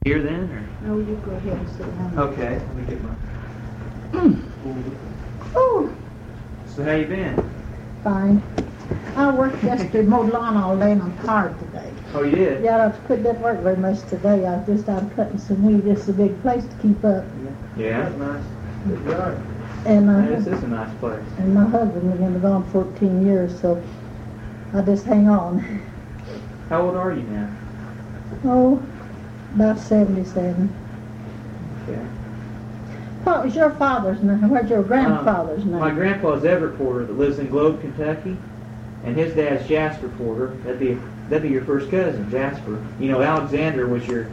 Here then, or? No, you go ahead and sit down. Okay, let me get my... Oh, So how you been? fine. I worked yesterday, mowed lawn all day, and I'm tired today. Oh, you did? Yeah, I didn't work very much today. I was just out cutting some weed. It's a big place to keep up. Yeah? That's nice. Good job. And This is a nice place. and my husband was been gone 14 years, so I just hang on. How old are you now? Oh, about 77. Okay. What was your father's name? What's your grandfather's name? My grandpa's Everett Porter that lives in Globe, Kentucky, and his dad's Jasper Porter. That'd be your first cousin, Jasper. You know, Alexander was your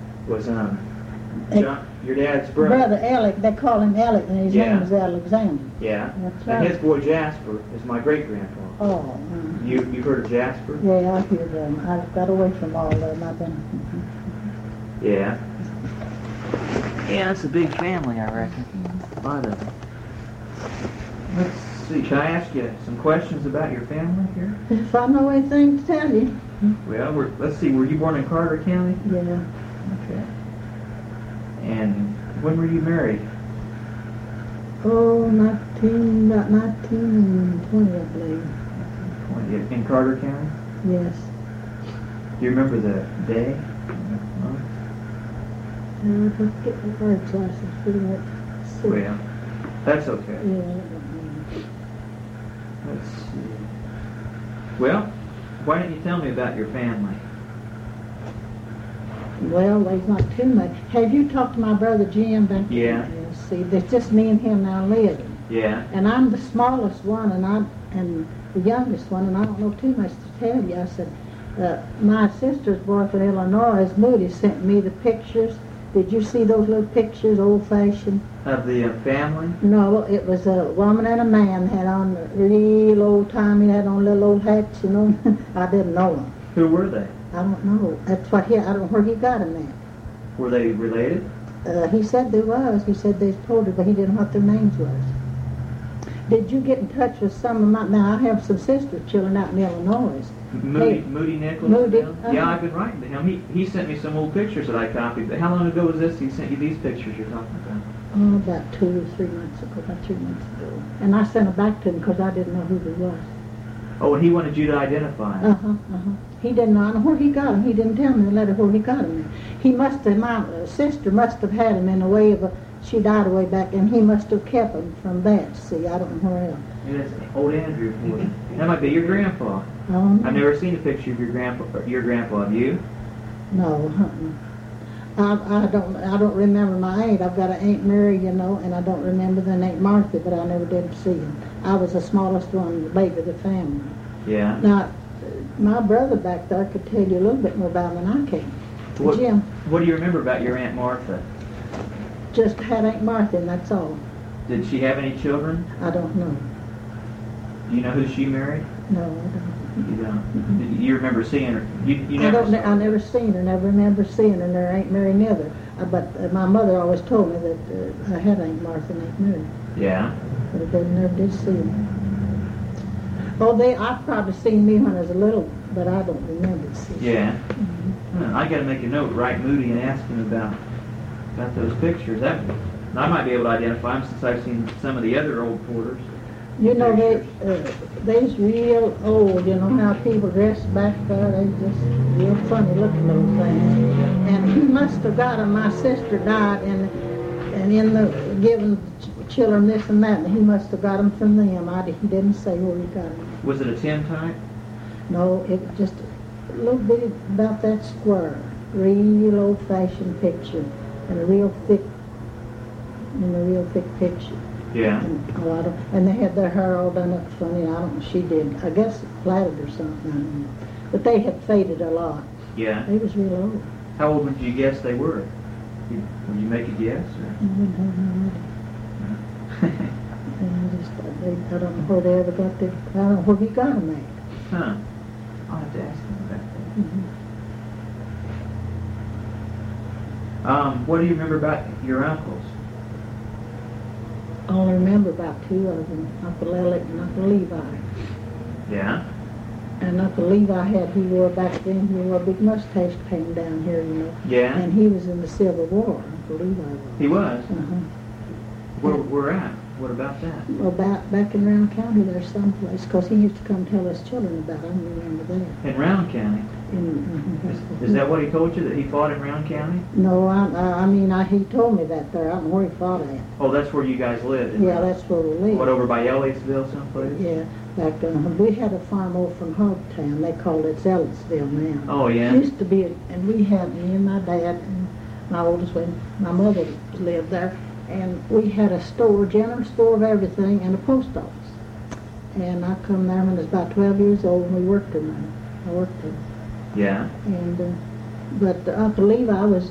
dad's brother. Brother Alec. They call him Alec, and his name is Alexander. Yeah. That's And right. his boy Jasper is my great grandpa. Oh. You heard of Jasper? Yeah, I hear them. I got away from all of them. I've been. Yeah. Yeah, it's a big family, I reckon. A lot of them. Let's see, should I ask you some questions about your family here? If I know anything to tell you. Well, let's see, were you born in Carter County? Yeah. Okay. And when were you married? Oh, about 1920, I believe. In Carter County? Yes. Do you remember the day? I don't get my bird glasses pretty much. Well, that's okay. Yeah. Let's see. Well, why don't you tell me about your family? Well, there's not too much. Have you talked to my brother Jim back there? Yeah. See, there's just me and him now living. Yeah. And I'm the smallest one, and the youngest one, and I don't know too much to tell you. I said, my sister's boyfriend, Illinois, Moody, sent me the pictures. Did you see those little pictures, old-fashioned? Of the family? No, it was a woman and a man had on real old-timey, had on little old hats, you know. I didn't know them. Who were they? I don't know. That's what I don't know where he got them at. Were they related? He said there was. He said they told her, but he didn't know what their names was. Did you get in touch with some of my... Now, I have some sister children out in Illinois. Moody Nichols? Moody, Yeah, I've been writing to him. He sent me some old pictures that I copied. But how long ago was this he sent you these pictures you're talking about? Oh, about 2 or 3 months ago, about 3 months ago. And I sent them back to him because I didn't know who he was. Oh, and he wanted you to identify him. He didn't know where he got them. He didn't tell me in the letter where he got them. He must have, my sister must have had them in a way of she died way back, and he must have kept them from that. See, I don't know where else. Yeah, that's old Andrew for you. That might be your grandpa. Oh, no. I've never seen a picture of your grandpa. Have you? No, I don't remember my aunt. I've got an Aunt Mary, you know, and I don't remember the Aunt Martha, but I never did see him. I was the smallest one, the baby of the family. Yeah. Now, my brother back there could tell you a little bit more about him than I can. Jim. What do you remember about your Aunt Martha? Just had Aunt Martha, and that's all. Did she have any children? I don't know. Do you know who she married? No, I don't. You don't. Did you remember seeing her? You I never. I never seen her. Never remember seeing her. And there ain't Mary neither. But my mother always told me that I had Aunt Martha and Aunt Mary. Yeah. But I never did see them. Oh, I probably seen me when I was little, but I don't remember seeing. Yeah. I got to make a note. Write Moody and ask him about those pictures. I might be able to identify them since I've seen some of the other old Porters. You know, they's real old. You know how people dress back there. They just real funny looking little things. And he must have got them. My sister died, and in the giving children this and that, and he must have got them from them. He didn't say where he got them. Was it a tin type? No, it was just a little bit about that square. Real old-fashioned picture, and a real thick picture. Yeah. And they had their hair all done up funny. I don't know. She did. I guess it platted or something. I don't know. But they had faded a lot. Yeah. They was real old. How old would you guess they were? Would you make a guess? Or? I don't know where they ever got them. I don't know where he got them at. Huh. I'll have to ask him about that. What do you remember about your uncles? I only remember about 2 of them, Uncle Elliot and Uncle Levi. Yeah. And Uncle Levi he wore back then, he wore a big mustache came down here, you know. Yeah. And he was in the Civil War, Uncle Levi was. He was? Uh-huh. Where at? What about that? Well, back in Round County there's someplace, because he used to come tell us children about it. I remember that. In Round County? Is that what he told you, that he fought in Round County? No, he told me that there. I don't know where he fought at. Oh, that's where you guys lived? Yeah, that's where we lived. What, over by Elliottsville someplace? Yeah. Back we had a farm over from Hogtown. They called it Elliottsville now. Oh, yeah? It used to be, and we had, me and my dad and my oldest one, my mother lived there, and we had a store, general store of everything, and a post office. And I come there when I was about 12 years old, and we worked in there. I worked there. Yeah. And, but Uncle Levi was,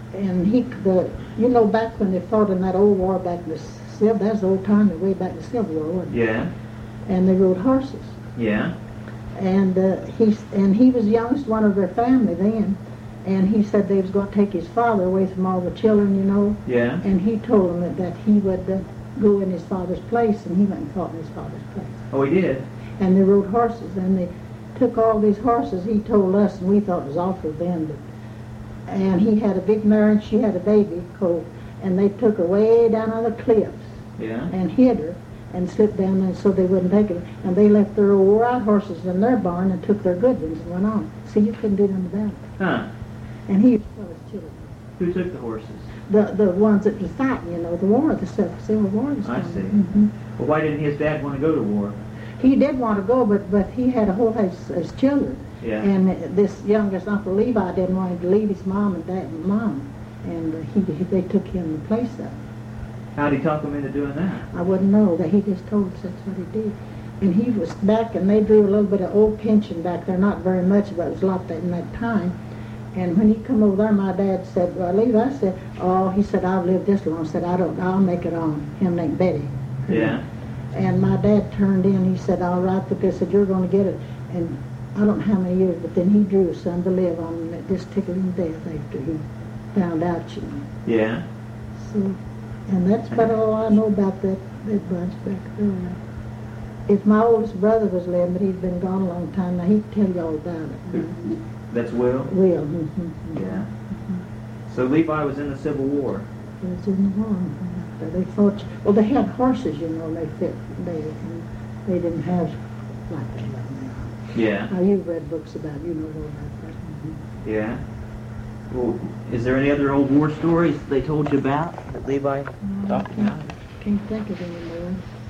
you know, back when they fought in that old war back in the Civil, that was the old time, way back in the Civil War, wasn't it? Yeah. And they rode horses. Yeah. And he was the youngest one of their family then. And he said they was going to take his father away from all the children, you know. Yeah. And he told them that he would go in his father's place, and he went and fought in his father's place. Oh, he did? And they rode horses, and they took all these horses, he told us, and we thought it was awful then. And he had a big mare, and she had a baby, colt, and they took her way down on the cliffs. Yeah. And hid her. And slipped down there so they wouldn't take it. And they left their old wore-out horses in their barn and took their good ones and went on. See, you couldn't do nothing about it. Huh. And he was children. Who took the horses? The ones that was fighting, you know, the war, the Civil War was I coming. see. Mm-hmm. Well, why didn't his dad want to go to war? He did want to go, but he had a whole house as children. Yeah. And this youngest Uncle Levi didn't want him to leave his mom and dad and mom. And they took him the place up. How'd he talk him into doing that? I wouldn't know. That he just told us that's what he did. And he was back, and they drew a little bit of old pension back there, not very much, but it was a lot in that time. And when he come over there, my dad said, well, Levi said, oh, he said, I've lived this long. I said, I'll make it on him named Betty. Yeah. And my dad turned in, he said, all right, but they said, you're going to get it. And I don't know how many years, but then he drew a son to live on that just tickled him death after he found out, you know. Yeah. So, and that's about all I know about that bunch back there. If my oldest brother was living, but he'd been gone a long time, now he'd tell you all about it. That's Will? Will. Mm-hmm. Yeah. So Levi was in the Civil War? He was in the war. They fought, well, they had horses, you know, they didn't have like that right now. Yeah. Now, you've read books about it, you know more about that. Mm-hmm. Yeah. Well, is there any other old war stories they told you about that Levi talked about? Can't think of any more.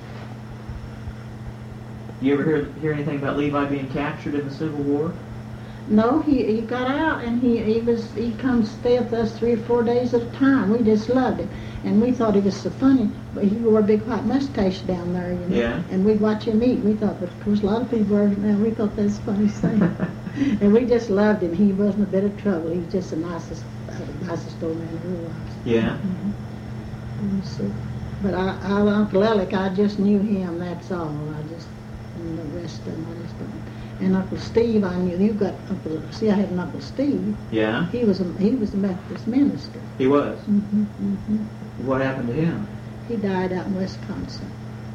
You ever hear anything about Levi being captured in the Civil War? No, he got out, and he come stay with us 3 or 4 days at a time. We just loved him, and we thought he was so funny. But he wore a big white mustache down there, you know. Yeah. And we'd watch him eat. We thought, but of course, a lot of people are now. We thought that's the funniest thing. And we just loved him. He wasn't a bit of trouble. He was just the nicest old man there was. Yeah. Mm-hmm. So, but Uncle Alec, I just knew him. That's all. And the rest of them, I just don't. And Uncle Steve, I knew. You got Uncle. See, I had an Uncle Steve. Yeah. He was a Methodist minister. He was. Mm-hmm, mm-hmm. What happened to him? He died out in Wisconsin.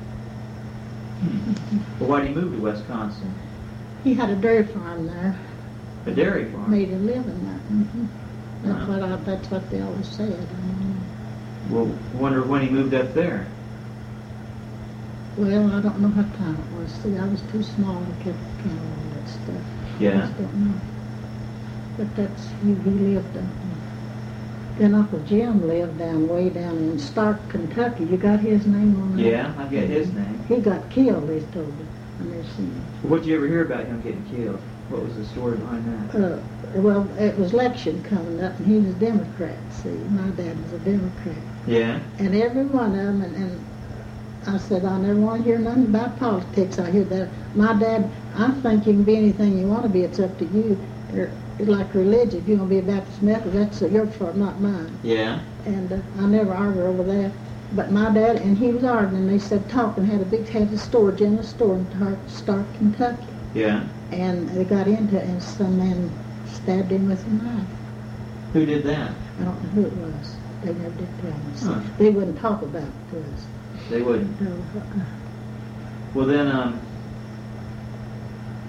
Well, why did he move to Wisconsin? He had a dairy farm there. A dairy farm. Made a living there. Mm-hmm. That's what they always said. Well, wonder when he moved up there. Well, I don't know what time it was. See, I was too small to keep count of all that stuff. Yeah. I just don't know. But that's he lived. Then Uncle Jim lived way down in Stark, Kentucky. You got his name on there? Yeah, I've got his name. He got killed, they told me. I never seen him. What did you ever hear about him getting killed? What was the story behind that? Well, it was election coming up, and he was a Democrat. See, my dad was a Democrat. Yeah. And every one of them, and I said, I never want to hear nothing about politics. I hear that. My dad, I think you can be anything you want to be. It's up to you. It's like religion. If you're going to be a Baptist Methodist, that's your fault, not mine. Yeah. And I never argue over that. But my dad, and he was arguing, they said talking, had a store, general store in Stark, Kentucky. Yeah. And they got into it, and some man stabbed him with a knife. Who did that? I don't know who it was. They never did tell me. So Huh. they wouldn't talk about it to us. They wouldn't. No, Well then,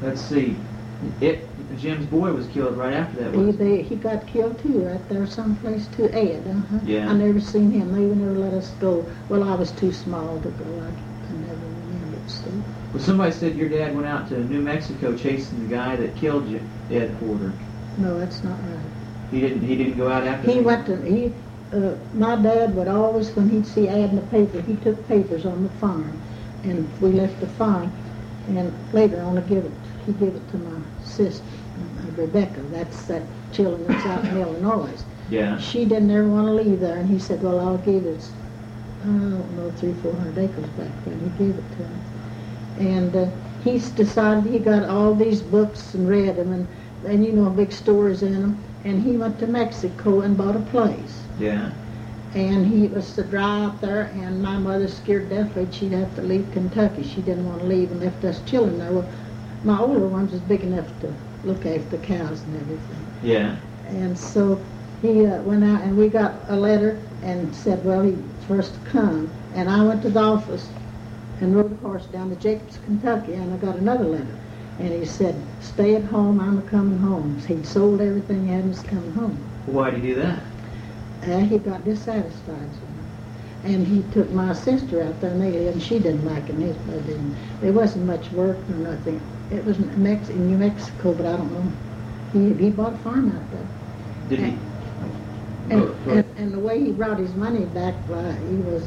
let's see. Jim's boy was killed right after that, wasn't he? He got killed too, right there someplace too. Ed, Yeah. I never seen him. They would never let us go. Well, I was too small to go. I never remembered. So. Well, somebody said your dad went out to New Mexico chasing the guy that killed you, Ed Porter. No, that's not right. He didn't go out after He that? went to, my dad would always, when he'd see ad in the paper, he took papers on the farm, and we left the farm, and later on he gave it to my sister, Rebecca. That's that children that's out in Illinois. Yeah. She didn't ever want to leave there, and he said, well, I'll give it, I don't know, 300-400 acres back then. He gave it to him. And he's decided he got all these books and read them, and you know, big stories in them, and he went to Mexico and bought a place. Yeah. And he was to drive out there, and my mother scared deathly she'd have to leave Kentucky. She didn't want to leave and left us children there. Well, my older ones was big enough to look after the cows and everything. Yeah. And so he went out, and we got a letter and said, well, he first to come. And I went to the office and rode a horse down to Jacobs, Kentucky, and I got another letter. And he said, stay at home, I'm a-coming home. He'd sold everything he had and was coming home. Why'd he do that? He got dissatisfied. And he took my sister out there, and she didn't like it, and his brother didn't. There wasn't much work or nothing. It was in New Mexico, but I don't know. He bought a farm out there. Did he? And the way he brought his money back, he was,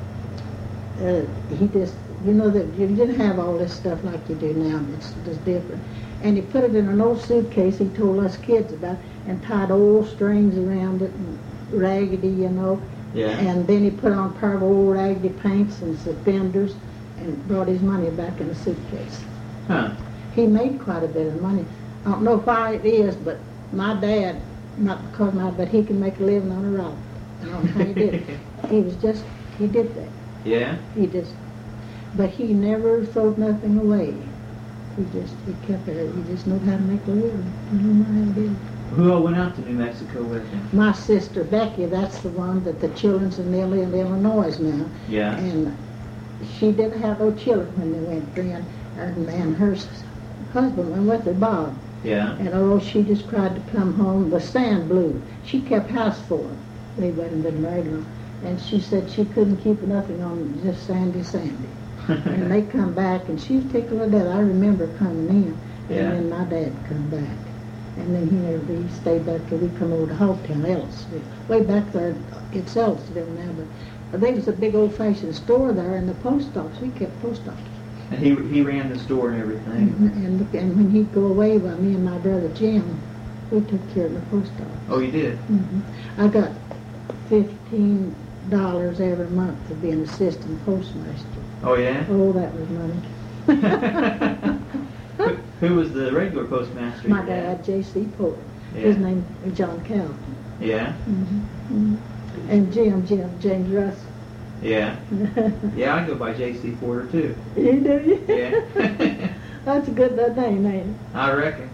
he just, you know, that you didn't have all this stuff like you do now. It's just different. And he put it in an old suitcase he told us kids about, and tied old strings around it, and raggedy, you know. Yeah. And then he put on a pair of old raggedy pants and suspenders, and brought his money back in a suitcase. Huh. He made quite a bit of money. I don't know why it is, but my dad, not because but he can make a living on a rock. I don't know how he did it. He did that. Yeah? He but he never threw nothing away. He kept it. He just knew how to make a living. I don't know how he did it. Who all went out to New Mexico with him? My sister Becky, that's the one that the children's in Illinois now. Yeah. And she didn't have no children when they went then. And her husband went with her, Bob. Yeah. And she just cried to come home. The sand blew. She kept house for them. They hadn't been married long. And she said she couldn't keep nothing on just Sandy. And they come back, and she was tickled to death. I remember coming in, and then my dad come back. And then he stayed back till we come over to Hogtown, Ellisville. Way back there, it's Ellisville now, but there was a big old-fashioned store there and the post office. We kept post office. And he ran the store and everything? And when he'd go away, well, me and my brother Jim, we took care of the post office. Oh, you did? I got $15 every month to be an assistant postmaster. Oh, yeah? Oh, that was money. Who was the regular postmaster? My dad, J.C. Porter. Yeah. His name was John Calvin. Yeah? And James Russell. Yeah. Yeah, I go by J.C. Porter, too. You do? Yeah. That's a good name, ain't it? I reckon.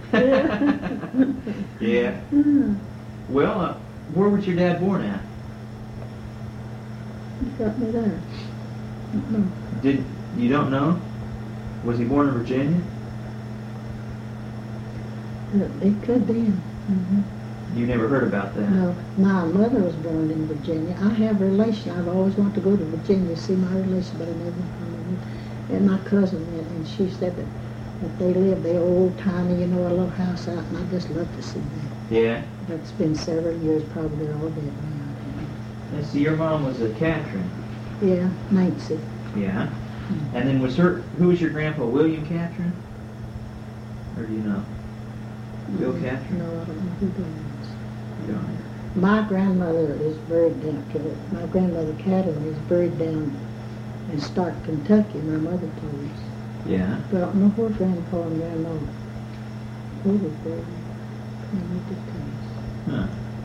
Yeah. Yeah. Well, where was your dad born at? You got me there. No. You don't know? Was he born in Virginia? It could be. You never heard about that? No, my mother was born in Virginia. I have a relation. I've always wanted to go to Virginia to see my relation, but I never. And my cousin went, and she said that they lived, they old tiny, you know, a little house out, and I just love to see that. Yeah. But it's been several years, probably they're all dead now. And see, your mom was a Catherine. Yeah, Nancy. Yeah. And then who was your grandpa, William Catherine? Or do you know? Bill Catherine? No, I don't know who that is. You don't know. My grandmother is buried down, my grandmother Catherine is buried down in Stark, Kentucky, my mother told us. Yeah. But I don't know where Grandpa and Grandma were buried. Huh.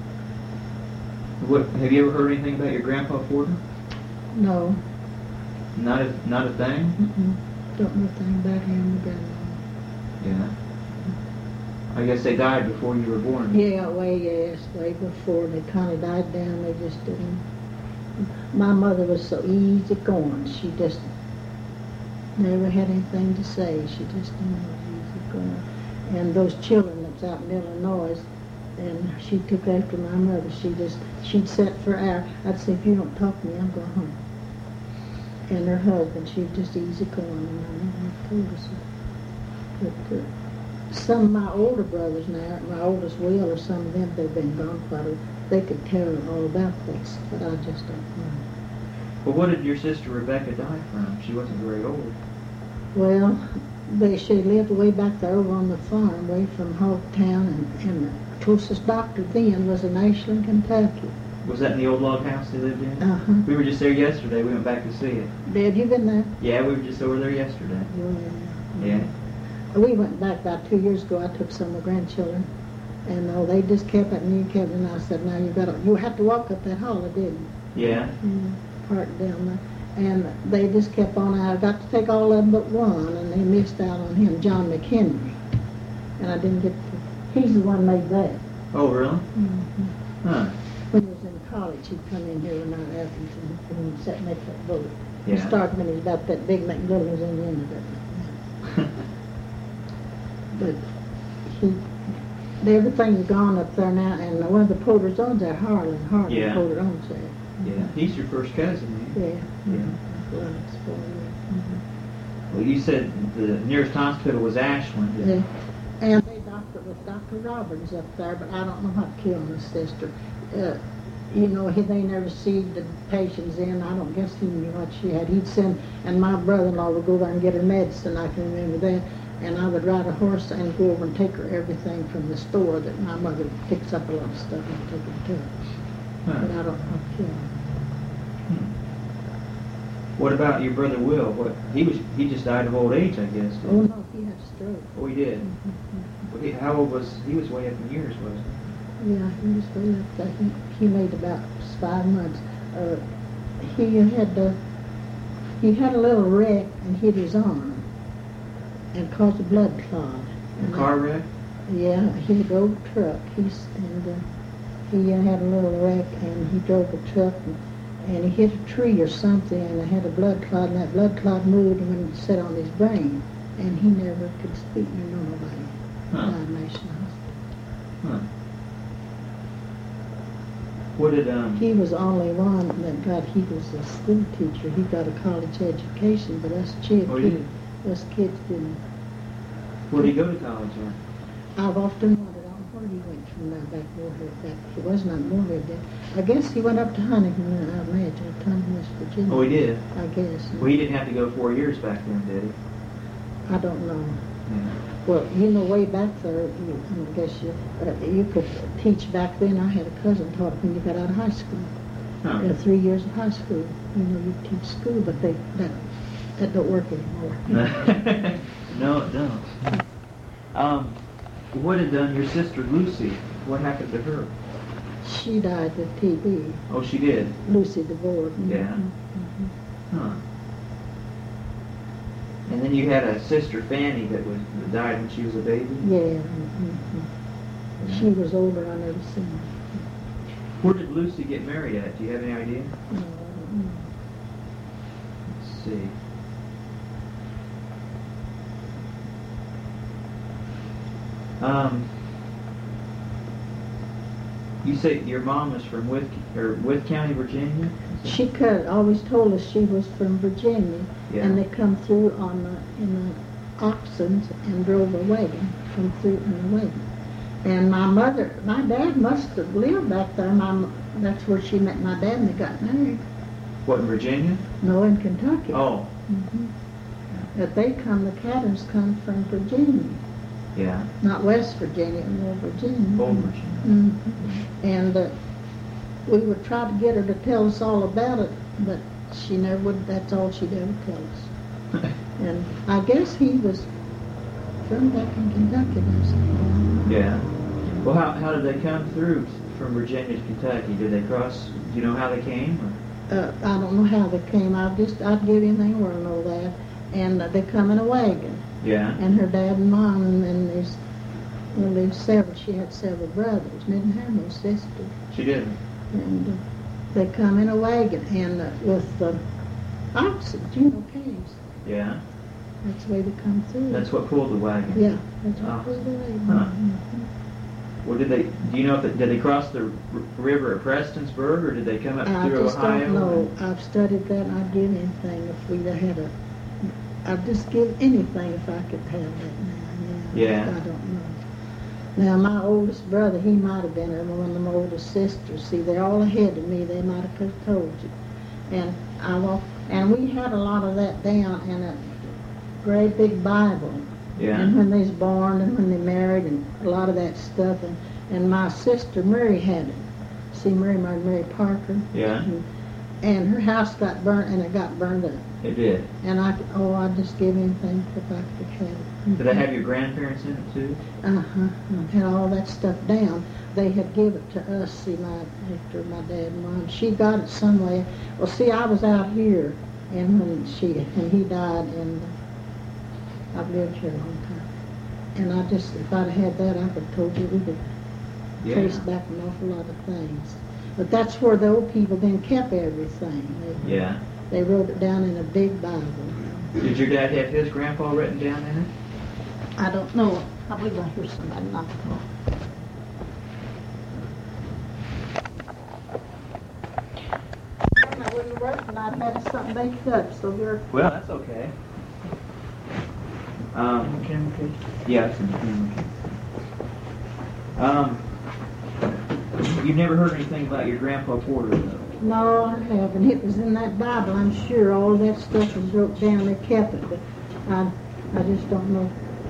What, have you ever heard anything about your Grandpa Porter? No. Not a thing? Don't know anything about him or Grandma. Yeah. I guess they died before you were born. Yeah, way before. They kind of died down. They just didn't. My mother was so easy going. She just never had anything to say. She just was easy And those children that's out in Illinois, and she took after my mother. She'd sit for hours. I'd say, if you don't talk to me, I'm going home. And her husband, she'd just easy going, and I never told her so. But some of my older brothers now, my oldest Will, or some of them, they've been gone quite a while. They could tell her all about this, but I just don't know. Well, what did your sister Rebecca die from? She wasn't very old. Well, she lived way back there over on the farm, away from Hogtown, and the closest doctor then was in Ashland, Kentucky. Was that in the old log house they lived in? Uh-huh. We were just there yesterday. We went back to see it. Dad, you been there? Yeah, we were just over there yesterday. Yeah. We went back about 2 years ago. I took some of the grandchildren, and they just kept at me, and I said, now you have to walk up that hall, didn't you? Yeah. Parked down there. And they just kept on. I got to take all of them but one, and they missed out on him, John McHenry. And I didn't get to, he's the one made that. Oh, really? Mm-hmm. Huh. When he was in college, he'd come in here when I was Athens and sat and make that boat. Yeah. He started when he was about that big, McDougal was in the end of it. But everything's gone up there now, and one of the Porters owns that, Harlan Yeah. Porter owns that. Yeah. He's your first cousin, Yeah. Yeah. Mm-hmm. Well, you said the nearest hospital was Ashland. Yeah. And they doctored with Dr. Roberts up there, but I don't know what killed my sister. They never received the patients in. I don't guess he knew what she had. He'd send, and my brother-in-law would go there and get her medicine. I can remember that. And I would ride a horse and go over and take her everything from the store that my mother picks up a lot of stuff and take it to her. Huh. But I don't know what killed her. What about your brother Will? He just died of old age, I guess. Oh, no, he had a stroke. Oh, he did. How old was he? Was way up in years, wasn't he? Yeah, he was way up there. He made about 5 months. He had a little wreck and hit his arm and caused a blood clot. A car wreck? Yeah, he drove a truck. He had a little wreck and he drove a truck and he hit a tree or something and it had a blood clot, and that blood clot moved and went and set on his brain, and he never could speak nor know nobody. Huh. Died in National Hospital. Huh. What did He was the only one that he was a school teacher. He got a college education, but us kids, Oh, he did? us kids didn't. Where did he go to college at? I've often wondered on where he went from there back Moorhead. He was not Moorhead then. I guess he went up to Huntington, I imagine, Huntington, West Virginia. Oh, he did? I guess. Well, he didn't have to go 4 years back then, did he? I don't know. Yeah. Well, way back there, I guess you could teach back then. I had a cousin taught when you got out of high school. Huh. 3 years of high school. You teach school, but that don't work anymore. No, it don't. What had done your sister Lucy? What happened to her? She died of TB. Oh, she did? Lucy DeVore. Yeah. Mm-hmm. Huh. And then you had a sister Fanny that died when she was a baby? Yeah. Mm-hmm. She was older. I never seen her. Where did Lucy get married at? Do you have any idea? No, I don't know. Let's see. You say your mom was from Wythe County, Virginia? She always told us she was from Virginia, Yeah. and they come through in the oxens and drove a wagon, come through in a wagon. And my dad must have lived back there. That's where she met my dad, and they got married. What, in Virginia? No, in Kentucky. Oh, Mm-hmm. That the Cattons come from Virginia, yeah. not West Virginia, more Virginia. Old Virginia. Mm-hmm. And we would try to get her to tell us all about it, but she never would. That's all she'd ever tell us. And I guess he was from back in Kentucky. Yeah. Well, how did they come through from Virginia to Kentucky? Did they cross? Do you know how they came? Or? I don't know how they came. I'd give anything to know that. And they come in a wagon. Yeah. And her dad and mom, and then there's several. She had several brothers. Didn't have no sister. She didn't. And they come in a wagon and with the oxen, caves. Yeah. That's the way they come through. That's what pulled the wagon. Yeah, that's what Oh. pulled the wagon. Huh. Mhm. Well, do you know did they cross the river at Prestonsburg, or did they come up I through just Ohio? don't know. I've studied that, and I'd give anything if we'd have had a. I'd just give anything if I could have that now. Yeah. I don't know. Now, my oldest brother, he might have been, and one of my oldest sisters. See, they're all ahead of me. They might have could have told you. And we had a lot of that down in a great big Bible. Yeah. And when they was born and when they married and a lot of that stuff. And my sister Mary had it. See, Mary married Mary Parker. Yeah. And her house got burnt, and it got burned up. It did. And I'd just give anything if I could have it. Did they have your grandparents in it too? Uh-huh. I had all that stuff down. They had give it to us, see, after my dad and mom. She got it some way. Well, see, I was out here, and when he died, and I've lived here a long time. And if I'd had that, I could have told you we could trace back an awful lot of things. But that's where the old people then kept everything. Yeah. They wrote it down in a big Bible. Did your dad have his grandpa written down in it? I don't know. I believe I hear somebody knocking. I wouldn't work, and I'd had something baked up, so you're... Well, that's okay. Yeah, it's in the you've never heard anything about your Grandpa Porter, though? No, I haven't. It was in that Bible, I'm sure. All that stuff was wrote down. They kept it, but I just don't know.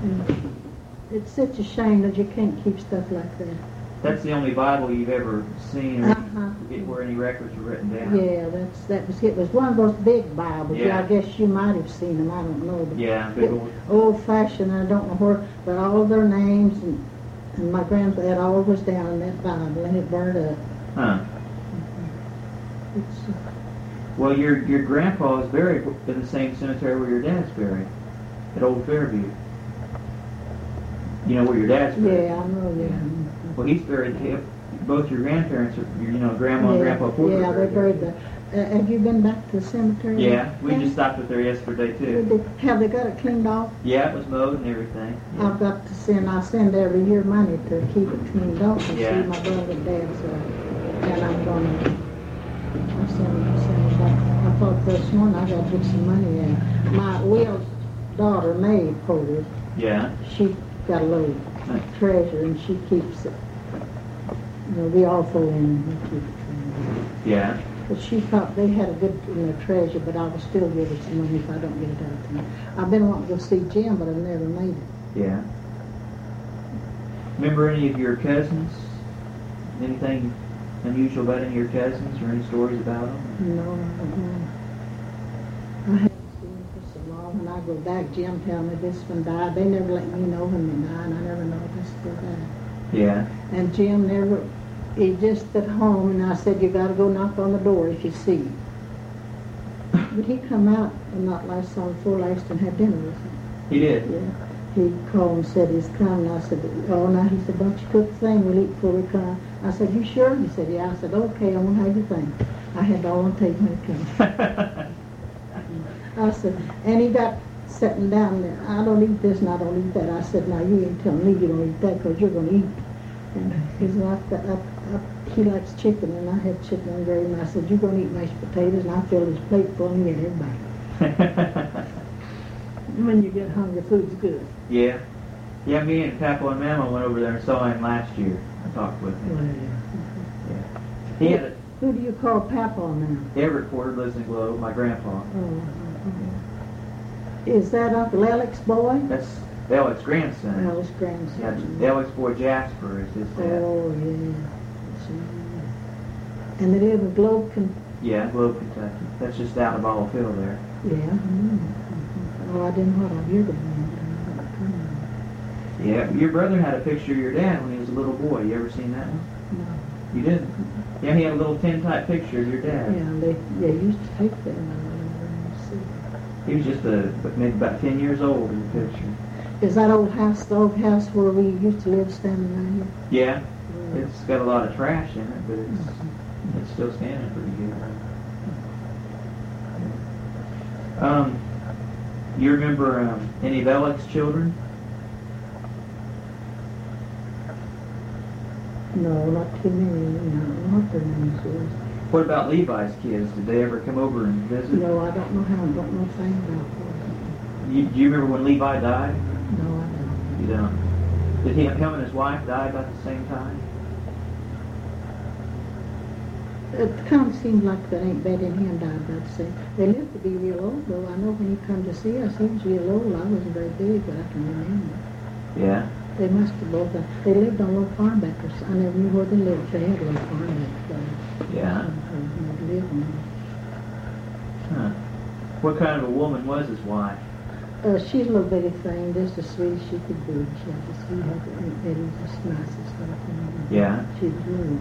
It's such a shame that you can't keep stuff like that. That's the only Bible you've ever seen where any records were written down? Yeah, it was one of those big Bibles. Yeah. I guess you might have seen them. I don't know. But Yeah, big old. Old-fashioned, I don't know where, but all their names and my granddad all was down in that Bible, and it burned up. Huh. It's, Well, your grandpa is buried in the same cemetery where your dad's buried, at Old Fairview. You know where your dad's buried? yeah, I know. Yeah. Well, he's buried. Both your grandparents, Grandma and Grandpa Porter. Yeah, they buried there. Have you been back to the cemetery? Yeah, we just stopped up there yesterday too. Have they got it cleaned off? Yeah, it was mowed and everything. Yeah. I've got to I send every year money to keep it cleaned off and Yeah. see my brother and dad's and I'm going to send back. I thought this morning I got to get some money in. My Will's daughter, May Porter, Yeah. she got a little treasure and she keeps it. We all throw in and we keep it. Yeah. But she thought they had a good treasure, but I will still give her some money if I don't get it out to me. I've been wanting to go see Jim, but I've never made it. Yeah. Remember any of your cousins? Anything unusual about any of your cousins or any stories about them? No, I don't know. I haven't seen them for so long. When I go back, Jim tell me this one died. They never let me know when they died, and I never know this one died. Yeah. And Jim he's just at home, and I said, you got to go knock on the door if you see him. But he come out and not last on before last and had dinner with him. He did? Yeah. He called and said he's coming. I said, oh, now he said, don't you cook the thing, we'll eat before we come. I said, you sure? He said, yeah. I said, okay, I won't have your thing. I had it all on tape when it came. I said, and he got sitting down there. I don't eat this and I don't eat that. I said, now you ain't telling me you don't eat that because you're going to eat. And he said, he likes chicken, and I had chicken and gravy. And I said, you're going to eat mashed potatoes, and I filled his plate full and he had everybody. When you get hungry, food's good. Yeah. Yeah, me and Papa and Mama went over there and saw him last year. I talked with him. Well, Yeah. He had who do you call Papa now? Everett Porter lives in Globe, my grandpa. Is that Uncle Alec's boy? That's Alex' grandson. Alec's grandson. Yeah, Alex' boy Jasper is his dad. Oh, yeah. And they live in Globe, Yeah, Globe, Kentucky. That's just out of Ball Field there. Yeah. Oh, I didn't know what I'd hear them. Yeah, your brother had a picture of your dad when he was a little boy. You ever seen that one? No. You didn't? Yeah, he had a little tintype picture of your dad. Yeah, they used to take that. He was just maybe about 10 years old in the picture. Is that the old house where we used to live standing right Yeah, here? it's got a lot of trash in it, but it's still standing pretty good. You remember any of Alex's children? No, not too many. No, what their names was. What about Levi's kids? Did they ever come over and visit? No, I don't know how. I don't know a thing about them. Do you remember when Levi died? No, I don't. You don't. Did him and his wife die about the same time? It kind of seems like that ain't Betty and him died about the same. They lived to be real old, though. I know when he come to see us, he was real old. I wasn't very big, but I can remember. Yeah. They must have both. They lived on a little farm back there. I never knew where they lived. They had a little farm back there. Yeah. They lived on. Huh. What kind of a woman was his wife? She's a little bitty thing, just as sweet as she could be. She had the sweetheart, and it was just nice and stuff. Yeah. She was really.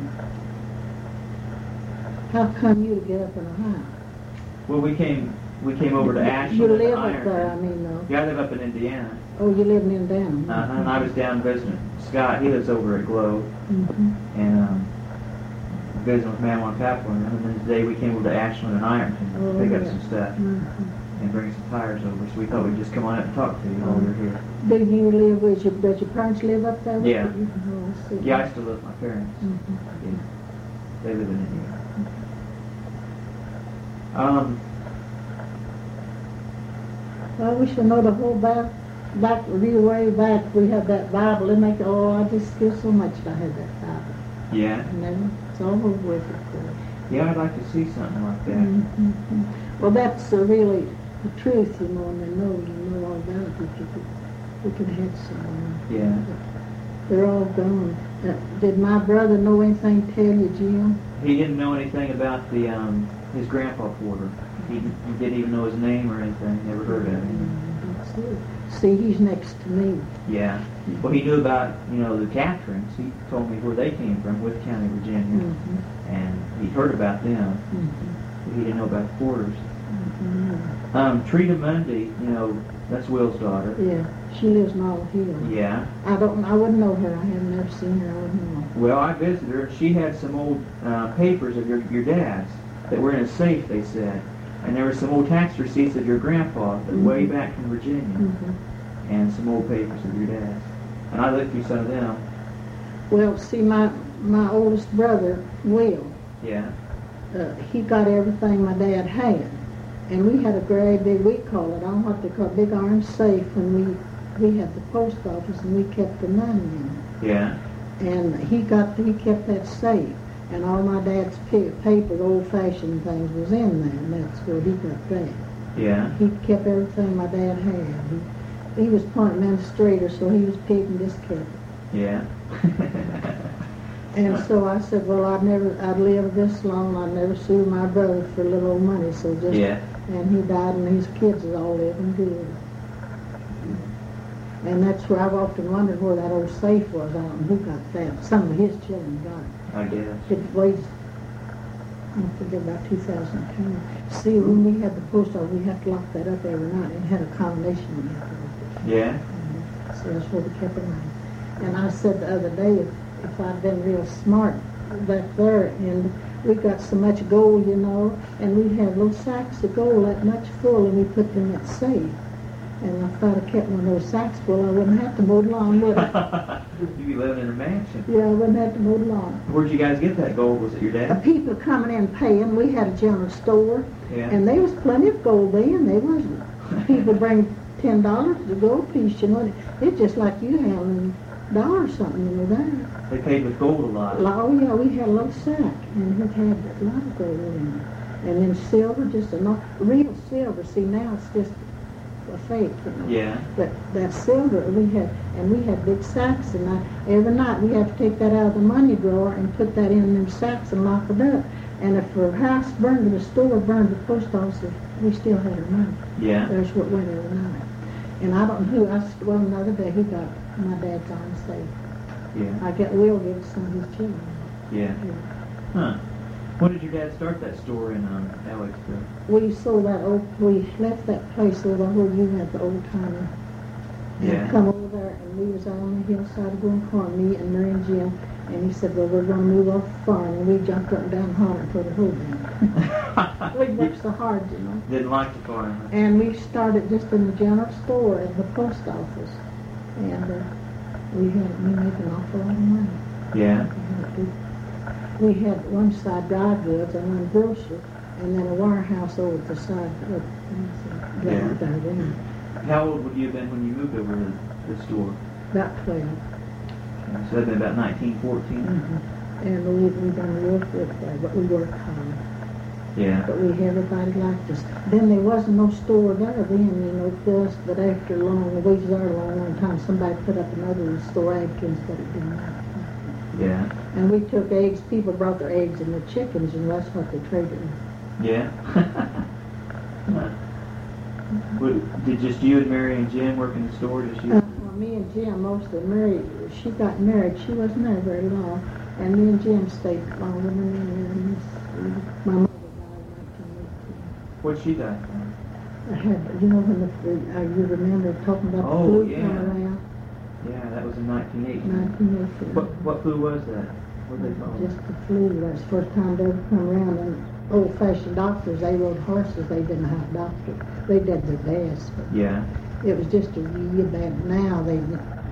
How come you to get up in Ohio? Well, we came over to Ashland. You live to up there, I Ironton. mean, though. Yeah, I live up in Indiana. Oh, you live in Indiana. And I was down visiting Scott. He lives over at Globe. Mm-hmm. And visiting with Madeline Kaplan. And then today we came over to Ashland and Ironton to pick up some stuff and bring some tires over. So we thought we'd just come on up and talk to you while we were here. Do you live with does your parents live up there? Yeah. Oh, I see. Yeah, I still live with my parents. Mm-hmm. Yeah. They live in Indiana. Well, we should know the whole back real way back. We have that Bible. It make I just feel so much that I had that Bible. Yeah. And then it's all over with it. Yeah, I'd like to see something like that. Mm-hmm. Well, that's really the truth, you know, and you know all about it. We could have had someone. Yeah. They're all gone. Did my brother know anything tell you, Jim? He didn't know anything about the his grandpa Porter. He didn't even know his name or anything. Never heard of him. That's it. See, he's next to me. Yeah. Well, he knew about, the Catherines. He told me where they came from, Wythe County, Virginia. Mm-hmm. And he heard about them. Mm-hmm. But he didn't know about the Porters. Mm-hmm. Trita Mundy, that's Will's daughter. Yeah, she lives in Olive Hill. Yeah. I wouldn't know her. I have never seen her. I wouldn't know. Well, I visited her. She had some old papers of your dad's that were in a safe, they said. And there were some old tax receipts of your grandpa that way back from Virginia. Mm-hmm. And some old papers of your dad's. And I looked through some of them. Well, see, my oldest brother, Will, Yeah. he got everything my dad had. And we had a great big, we call it, I don't know what they call it, big orange safe when we had the post office and we kept the money in it. Yeah. And he kept that safe. And all my dad's paper, old-fashioned things, was in there, and that's where he got that. Yeah. He kept everything my dad had. He was point administrator, so he was pig and just kept it. Yeah. And so I said, well, I'd live this long, I'd never sue my brother for little old money, so just... Yeah. And he died, and his kids is all living good. And that's where I've often wondered where that old safe was. I don't know who got that. Some of his children got it. I guess. It weighs, I forget, about 2,000 pounds. See, when we had the post office, we had to lock that up every night. It had a combination we had to lock it. Yeah. So that's where we kept it on. And I said the other day, if I'd been real smart back there, and we got so much gold, and we had little sacks of gold that much full, and we put them in that safe. And I thought I kept one of those sacks full, I wouldn't have to mow the lawn, would I? You'd be living in a mansion. Yeah, I wouldn't have to mow the lawn. Where'd you guys get that gold? Was it your dad? People coming in paying. We had a general store, Yeah. and there was plenty of gold then. There wasn't. People bring $10 to gold piece, It's just like you having $1 something, there. They paid with gold a lot. Oh yeah, we had a little sack, and it had a lot of gold in it. And then silver, just real silver. See, now it's just a fake, Yeah. But that silver we had big sacks, and every night we had to take that out of the money drawer and put that in them sacks and lock it up. And if her house burned or the store burned, the post office, we still had her money. Yeah. There's what went every night. And I don't know who, another day he got my dad's on safe. Yeah. Will give it some of his children. Yeah. Huh. When did your dad start that store in Alexville? We sold we left that place over where you had the old timer. Yeah. Come over there, and we was out on the hillside of Glen Corn, me and Mary and Jim, and he said, well, we're going to move off the farm, and we jumped up and down and hollered for the whole band. We worked so hard, you know. Didn't like the farm. And we started just in the general store at the post office. And we made an awful lot of money. Yeah. We had one side dry goods and one grocery, and then a warehouse over the side. How old would you have been when you moved over to the store? About 12. So that'd been about 1914. Mm-hmm. And we done real good there, but we worked hard. Yeah. But everybody liked us. Then there wasn't no store there then, you know, just, but after long, we was there a long time, somebody put up another store, Adkins, but it didn't matter. Yeah. And we took eggs, people brought their eggs and their chickens, and that's what they traded. Yeah. Did just you and Mary and Jim work in the store? Just you? Well, me and Jim mostly. Mary, she got married. She wasn't there very long. And me and Jim stayed longer than me. My mother died in 1918. What'd she die from? I had, you know, when you remember talking about the flu coming around? Yeah, that was in 1918. 1918. What flu was that? What did they call it? Just the flu. That's the first time they ever come around. And old-fashioned doctors, they rode horses. They didn't have doctors. They did their best. But yeah. it was just a real bad. Now they